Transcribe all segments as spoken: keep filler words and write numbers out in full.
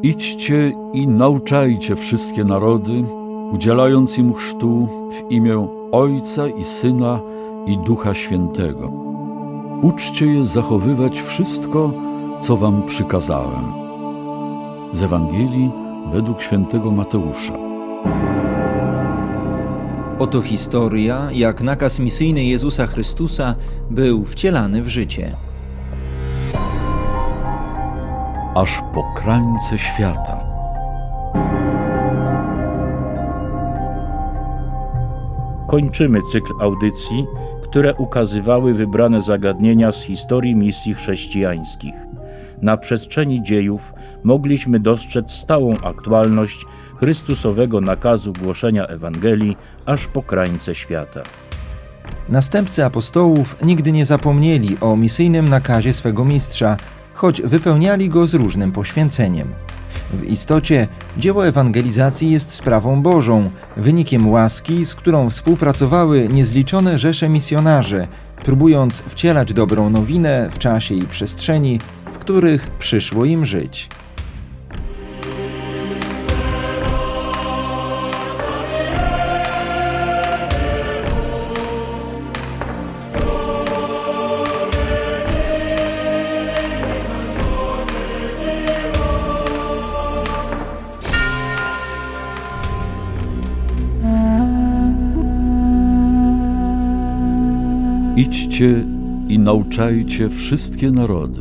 Idźcie i nauczajcie wszystkie narody, udzielając im chrztu w imię Ojca i Syna i Ducha Świętego. Uczcie je zachowywać wszystko, co wam przykazałem. Z Ewangelii według świętego Mateusza. Oto historia, jak nakaz misyjny Jezusa Chrystusa był wcielany w życie. Aż po krańce świata. Kończymy cykl audycji, które ukazywały wybrane zagadnienia z historii misji chrześcijańskich. Na przestrzeni dziejów mogliśmy dostrzec stałą aktualność Chrystusowego nakazu głoszenia Ewangelii aż po krańce świata. Następcy apostołów nigdy nie zapomnieli o misyjnym nakazie swego mistrza, choć wypełniali go z różnym poświęceniem. W istocie dzieło ewangelizacji jest sprawą Bożą, wynikiem łaski, z którą współpracowały niezliczone rzesze misjonarzy, próbując wcielać dobrą nowinę w czasie i przestrzeni, w których przyszło im żyć. Idźcie i nauczajcie wszystkie narody.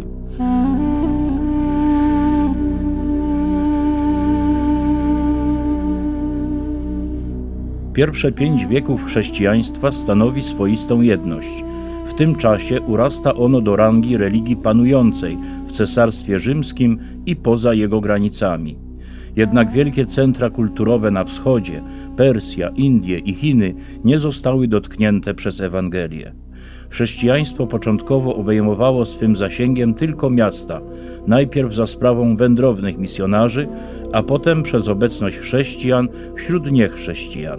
Pierwsze pięć wieków chrześcijaństwa stanowi swoistą jedność. W tym czasie urasta ono do rangi religii panującej w Cesarstwie Rzymskim i poza jego granicami. Jednak wielkie centra kulturowe na wschodzie, Persja, Indie i Chiny, nie zostały dotknięte przez Ewangelię. Chrześcijaństwo początkowo obejmowało swym zasięgiem tylko miasta, najpierw za sprawą wędrownych misjonarzy, a potem przez obecność chrześcijan wśród niechrześcijan.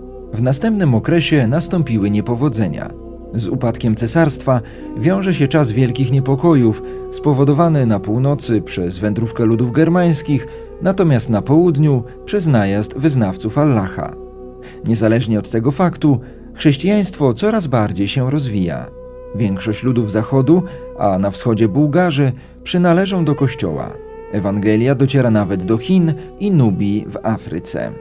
W następnym okresie nastąpiły niepowodzenia. Z upadkiem cesarstwa wiąże się czas wielkich niepokojów, spowodowany na północy przez wędrówkę ludów germańskich, natomiast na południu przez najazd wyznawców Allaha. Niezależnie od tego faktu, chrześcijaństwo coraz bardziej się rozwija. Większość ludów Zachodu, a na wschodzie Bułgarzy, przynależą do Kościoła. Ewangelia dociera nawet do Chin i Nubii w Afryce.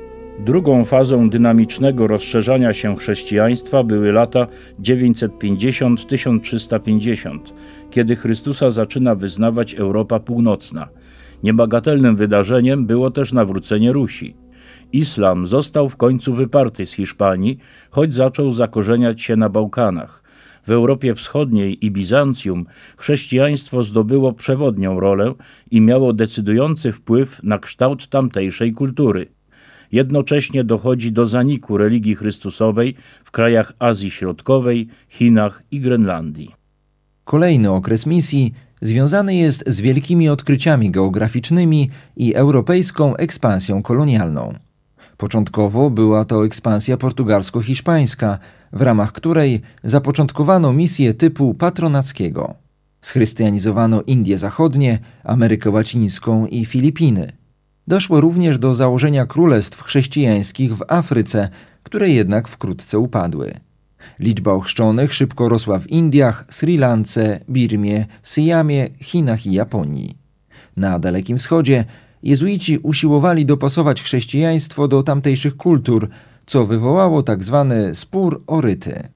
Drugą fazą dynamicznego rozszerzania się chrześcijaństwa były lata dziewięćset pięćdziesiąt do tysiąc trzysta pięćdziesiąt, kiedy Chrystusa zaczyna wyznawać Europa Północna. Niebagatelnym wydarzeniem było też nawrócenie Rusi. Islam został w końcu wyparty z Hiszpanii, choć zaczął zakorzeniać się na Bałkanach. W Europie Wschodniej i Bizancjum chrześcijaństwo zdobyło przewodnią rolę i miało decydujący wpływ na kształt tamtejszej kultury. Jednocześnie dochodzi do zaniku religii chrystusowej w krajach Azji Środkowej, Chinach i Grenlandii. Kolejny okres misji związany jest z wielkimi odkryciami geograficznymi i europejską ekspansją kolonialną. Początkowo była to ekspansja portugalsko-hiszpańska, w ramach której zapoczątkowano misję typu patronackiego. Schrystianizowano Indie Zachodnie, Amerykę Łacińską i Filipiny. Doszło również do założenia królestw chrześcijańskich w Afryce, które jednak wkrótce upadły. Liczba ochrzczonych szybko rosła w Indiach, Sri Lance, Birmie, Syjamie, Chinach i Japonii. Na Dalekim Wschodzie jezuici usiłowali dopasować chrześcijaństwo do tamtejszych kultur, co wywołało tzw. spór o ryty.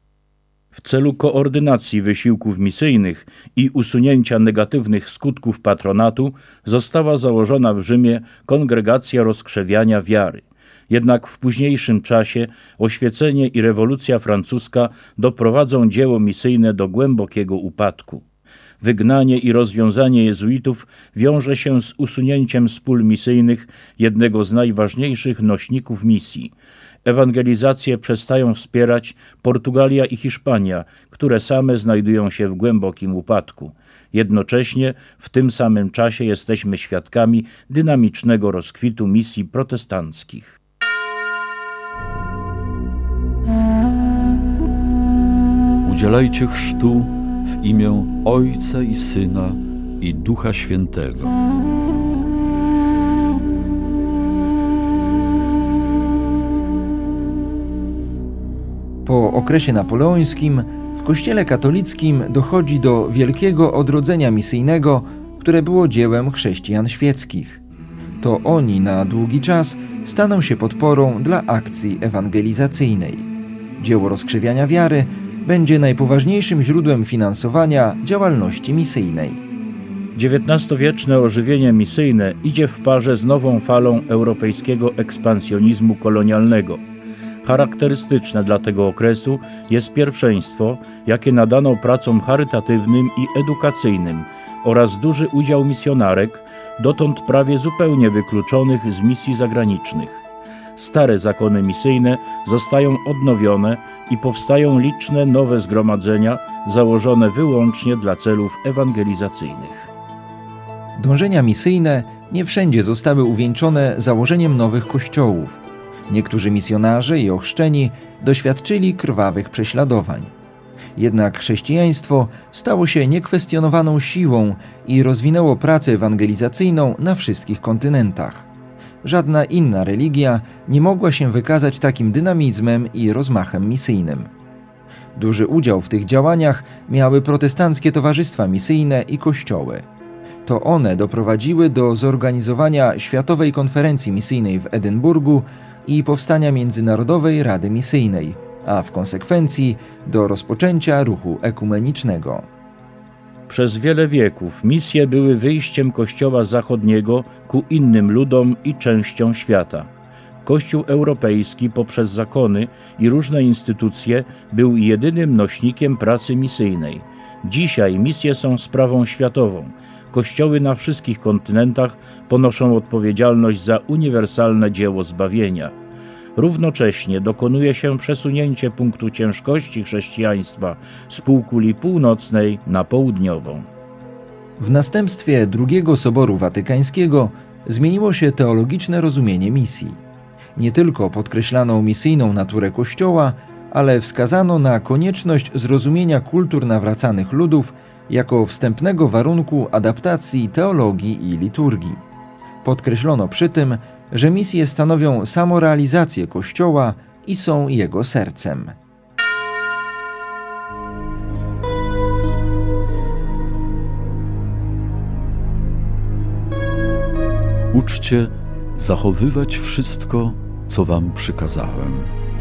W celu koordynacji wysiłków misyjnych i usunięcia negatywnych skutków patronatu została założona w Rzymie Kongregacja Rozkrzewiania Wiary. Jednak w późniejszym czasie oświecenie i rewolucja francuska doprowadzą dzieło misyjne do głębokiego upadku. Wygnanie i rozwiązanie jezuitów wiąże się z usunięciem z pól misyjnych jednego z najważniejszych nośników misji. Ewangelizację przestają wspierać Portugalia i Hiszpania, które same znajdują się w głębokim upadku. Jednocześnie w tym samym czasie jesteśmy świadkami dynamicznego rozkwitu misji protestanckich. Udzielajcie chrztu w imię Ojca i Syna i Ducha Świętego. Po okresie napoleońskim w Kościele katolickim dochodzi do wielkiego odrodzenia misyjnego, które było dziełem chrześcijan świeckich. To oni na długi czas staną się podporą dla akcji ewangelizacyjnej. Dzieło rozkrzewiania wiary będzie najpoważniejszym źródłem finansowania działalności misyjnej. dziewiętnastowieczne ożywienie misyjne idzie w parze z nową falą europejskiego ekspansjonizmu kolonialnego. Charakterystyczne dla tego okresu jest pierwszeństwo, jakie nadano pracom charytatywnym i edukacyjnym oraz duży udział misjonarek, dotąd prawie zupełnie wykluczonych z misji zagranicznych. Stare zakony misyjne zostają odnowione i powstają liczne nowe zgromadzenia założone wyłącznie dla celów ewangelizacyjnych. Dążenia misyjne nie wszędzie zostały uwieńczone założeniem nowych kościołów. Niektórzy misjonarze i ochrzczeni doświadczyli krwawych prześladowań. Jednak chrześcijaństwo stało się niekwestionowaną siłą i rozwinęło pracę ewangelizacyjną na wszystkich kontynentach. Żadna inna religia nie mogła się wykazać takim dynamizmem i rozmachem misyjnym. Duży udział w tych działaniach miały protestanckie towarzystwa misyjne i kościoły. To one doprowadziły do zorganizowania Światowej Konferencji Misyjnej w Edynburgu i powstania Międzynarodowej Rady Misyjnej, a w konsekwencji do rozpoczęcia ruchu ekumenicznego. Przez wiele wieków misje były wyjściem Kościoła zachodniego ku innym ludom i częściom świata. Kościół europejski poprzez zakony i różne instytucje był jedynym nośnikiem pracy misyjnej. Dzisiaj misje są sprawą światową. Kościoły na wszystkich kontynentach ponoszą odpowiedzialność za uniwersalne dzieło zbawienia. Równocześnie dokonuje się przesunięcie punktu ciężkości chrześcijaństwa z półkuli północnej na południową. W następstwie drugiego Soboru Watykańskiego zmieniło się teologiczne rozumienie misji. Nie tylko podkreślano misyjną naturę Kościoła, ale wskazano na konieczność zrozumienia kultur nawracanych ludów jako wstępnego warunku adaptacji teologii i liturgii. Podkreślono przy tym, że misje stanowią samorealizację Kościoła i są jego sercem. Uczcie zachowywać wszystko, co wam przykazałem.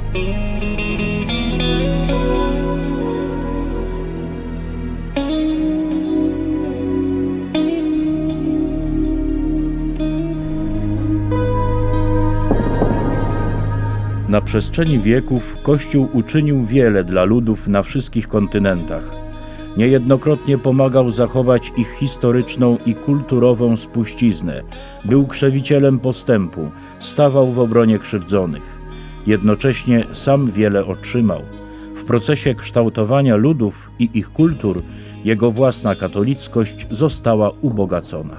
Na przestrzeni wieków Kościół uczynił wiele dla ludów na wszystkich kontynentach. Niejednokrotnie pomagał zachować ich historyczną i kulturową spuściznę. Był krzewicielem postępu, stawał w obronie krzywdzonych. Jednocześnie sam wiele otrzymał. W procesie kształtowania ludów i ich kultur jego własna katolickość została ubogacona.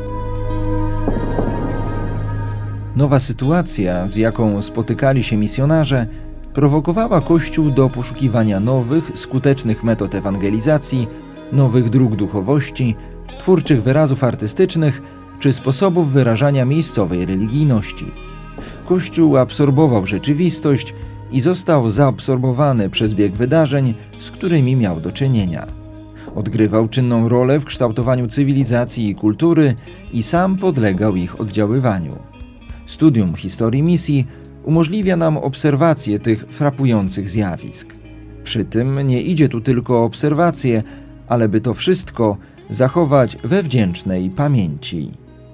Nowa sytuacja, z jaką spotykali się misjonarze, prowokowała Kościół do poszukiwania nowych, skutecznych metod ewangelizacji, nowych dróg duchowości, twórczych wyrazów artystycznych czy sposobów wyrażania miejscowej religijności. Kościół absorbował rzeczywistość i został zaabsorbowany przez bieg wydarzeń, z którymi miał do czynienia. Odgrywał czynną rolę w kształtowaniu cywilizacji i kultury i sam podlegał ich oddziaływaniu. Studium historii misji umożliwia nam obserwację tych frapujących zjawisk. Przy tym nie idzie tu tylko o obserwację, ale by to wszystko zachować we wdzięcznej pamięci.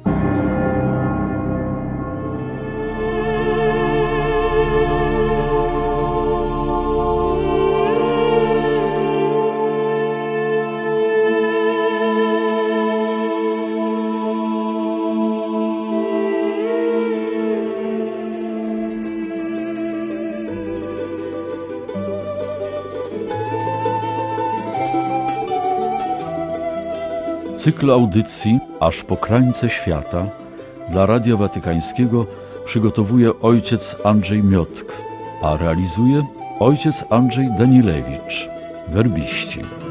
Cykl audycji Aż po krańce świata dla Radia Watykańskiego przygotowuje ojciec Andrzej Miotk, a realizuje ojciec Andrzej Danilewicz, werbiści.